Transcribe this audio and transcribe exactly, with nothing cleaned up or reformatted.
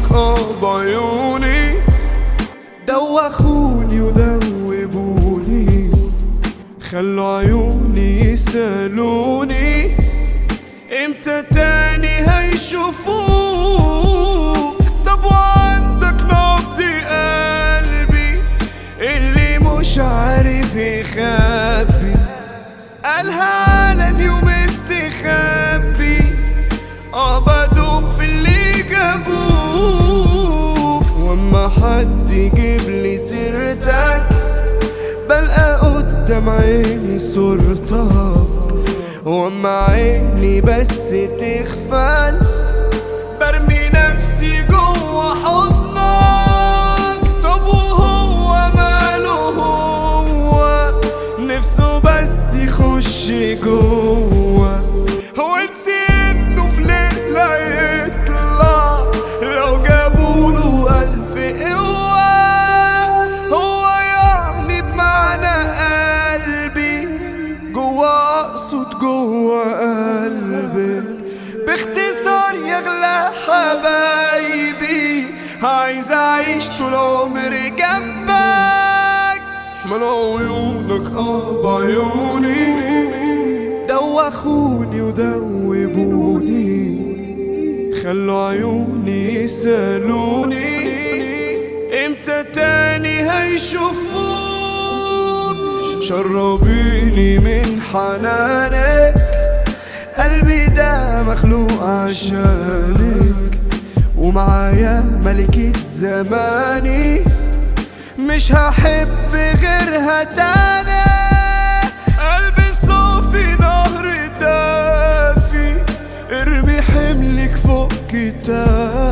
عيونك اه بعيوني، دوخوني ودوبوني، خلوا عيوني يسألوني امتى تاني هيشوفوك. طب وعندك نبض قلبي اللي مش عارف يخبي، قالها علني ومستخبي، اه بدوب في اللي جابوك. واما حد يجيب لي سيرتك بلقى قدام عيني صورتك، واما عيني بس تغفل برمي نفسي جوا حضنك. طب وهو ماله هو نفسه بس يخش جوا، هو نسي انه في ليلة يطلع لو جابوله ألف قوة. هو يعني بمعنى قلبي جوا، اقصد جوا قلبي. باختصار يغلى حبايبي عايز اعيش طول عمري جنبك. شمال عيونك اه بعيوني، دوخوني ودوبوني، خلوا عيوني يسألوني امتى تاني هيشوفوك. شربيني من حنانك، قلبي ده مخلوق عشانك، ومعايا ملكة زماني مش هحب غيرها تاني. قلبي صافي نهر دافي، ارمي حملك فوق كتافي.